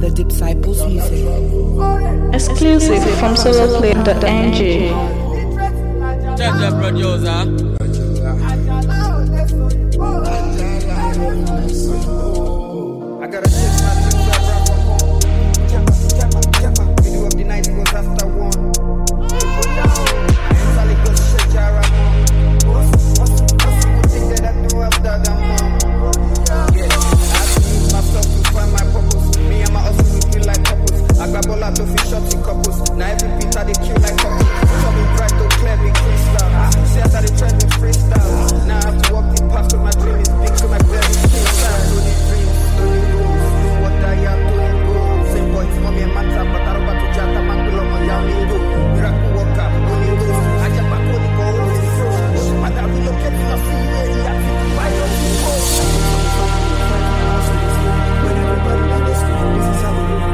The Disciples Music. Exclusive from soloplay.ng. Judge producer. I gotta shift my things up right from home. Jumper. Middle of the night goes after one. Sally goes shake Jara more. Good thing that I do after that mom. Yeah, I have to use myself to find my purpose. Me and my hustle we feel like couples. I grab all out of fish shots in couples. Now every beat I they kill like couples. Coming bright to clear big crystal. See as I they trend with freestyle. Now I have to walk the path to my dream is big so my very freestyle. Only dreams, only rules. Do what I am doing good. Same boys, mommy and matter, but I don't want to jata man below my young lingo. Miracle worker, only rules. I just back on the go, only fruit. But I relocate to the freeway, yeah. Why don't you go? When everybody on this is how we live.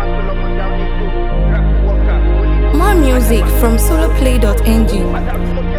More music from soloplay.ng.